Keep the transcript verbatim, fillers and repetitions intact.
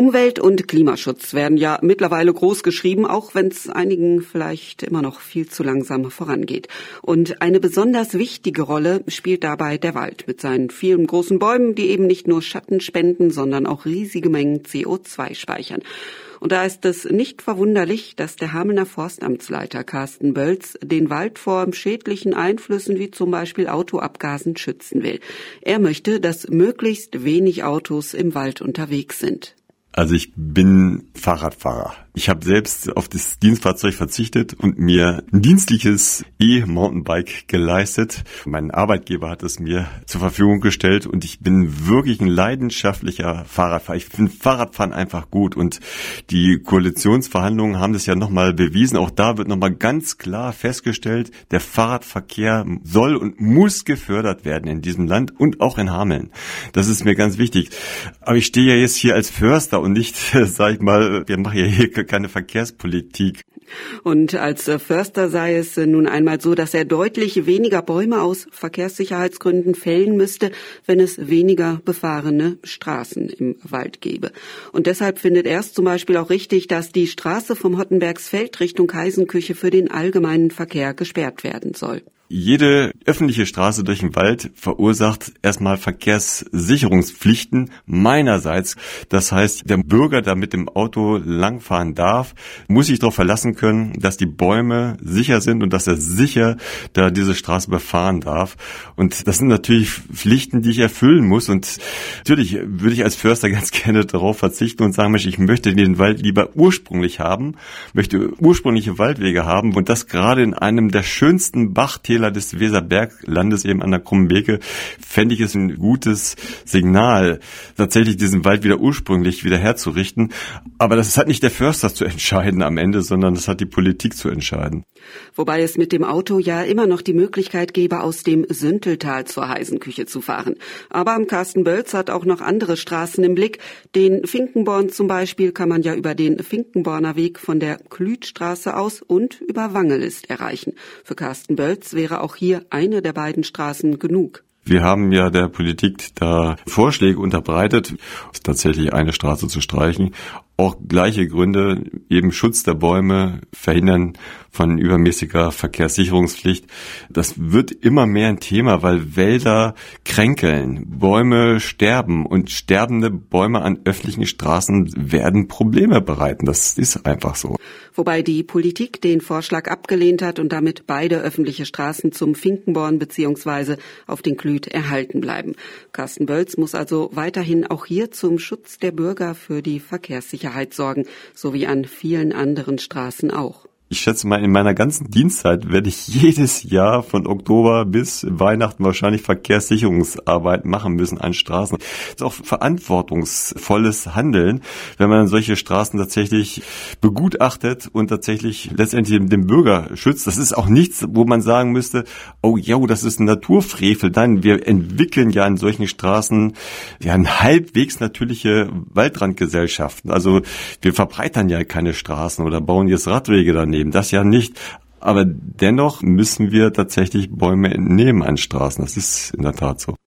Umwelt- und Klimaschutz werden ja mittlerweile groß geschrieben, auch wenn es einigen vielleicht immer noch viel zu langsam vorangeht. Und eine besonders wichtige Rolle spielt dabei der Wald mit seinen vielen großen Bäumen, die eben nicht nur Schatten spenden, sondern auch riesige Mengen C O zwei speichern. Und da ist es nicht verwunderlich, dass der Hamelner Forstamtsleiter Carsten Bölz den Wald vor schädlichen Einflüssen wie zum Beispiel Autoabgasen schützen will. Er möchte, dass möglichst wenig Autos im Wald unterwegs sind. Also ich bin Fahrradfahrer. Ich habe selbst auf das Dienstfahrzeug verzichtet und mir ein dienstliches E-Mountainbike geleistet. Mein Arbeitgeber hat es mir zur Verfügung gestellt und ich bin wirklich ein leidenschaftlicher Fahrradfahrer. Ich finde Fahrradfahren einfach gut und die Koalitionsverhandlungen haben das ja nochmal bewiesen. Auch da wird nochmal ganz klar festgestellt, der Fahrradverkehr soll und muss gefördert werden in diesem Land und auch in Hameln. Das ist mir ganz wichtig. Aber ich stehe ja jetzt hier als Förster und nicht, sag ich mal, wir machen ja hier keine Verkehrspolitik. Und als Förster sei es nun einmal so, dass er deutlich weniger Bäume aus Verkehrssicherheitsgründen fällen müsste, wenn es weniger befahrene Straßen im Wald gäbe. Und deshalb findet er es zum Beispiel auch richtig, dass die Straße vom Hottenbergsfeld Richtung Heisenküche für den allgemeinen Verkehr gesperrt werden soll. Jede öffentliche Straße durch den Wald verursacht erstmal Verkehrssicherungspflichten meinerseits. Das heißt, der Bürger, der mit dem Auto langfahren darf, muss sich darauf verlassen können, dass die Bäume sicher sind und dass er sicher da diese Straße befahren darf. Und das sind natürlich Pflichten, die ich erfüllen muss. Und natürlich würde ich als Förster ganz gerne darauf verzichten und sagen, Mensch, ich möchte den Wald lieber ursprünglich haben, möchte ursprüngliche Waldwege haben und das gerade in einem der schönsten Bachtäler des Weserberglandes, eben an der Krummbeke, fände ich es ein gutes Signal, tatsächlich diesen Wald wieder ursprünglich wieder herzurichten. Aber das hat nicht der Förster zu entscheiden am Ende, sondern das hat die Politik zu entscheiden. Wobei es mit dem Auto ja immer noch die Möglichkeit gäbe, aus dem Sünteltal zur Heisenküche zu fahren. Aber Carsten Bölz hat auch noch andere Straßen im Blick. Den Finkenborn zum Beispiel kann man ja über den Finkenborner Weg von der Klütstraße aus und über Wangelist erreichen. Für Carsten Bölz wäre auch hier eine der beiden Straßen genug. Wir haben ja der Politik da Vorschläge unterbreitet, tatsächlich eine Straße zu streichen. Auch gleiche Gründe, eben Schutz der Bäume, Verhindern von übermäßiger Verkehrssicherungspflicht. Das wird immer mehr ein Thema, weil Wälder kränkeln, Bäume sterben und sterbende Bäume an öffentlichen Straßen werden Probleme bereiten. Das ist einfach so. Wobei die Politik den Vorschlag abgelehnt hat und damit beide öffentliche Straßen zum Finkenborn bzw. auf den Klüt erhalten bleiben. Carsten Bölz muss also weiterhin auch hier zum Schutz der Bürger für die Verkehrssicherheit sorgen, so wie an vielen anderen Straßen auch. Ich schätze mal, in meiner ganzen Dienstzeit werde ich jedes Jahr von Oktober bis Weihnachten wahrscheinlich Verkehrssicherungsarbeit machen müssen an Straßen. Das ist auch verantwortungsvolles Handeln, wenn man solche Straßen tatsächlich begutachtet und tatsächlich letztendlich den Bürger schützt. Das ist auch nichts, wo man sagen müsste, oh ja, das ist ein Naturfrevel. Nein, wir entwickeln ja an solchen Straßen ja eine halbwegs natürliche Waldrandgesellschaften. Also wir verbreitern ja keine Straßen oder bauen jetzt Radwege daneben. Das ja nicht. Aber dennoch müssen wir tatsächlich Bäume entnehmen an Straßen. Das ist in der Tat so.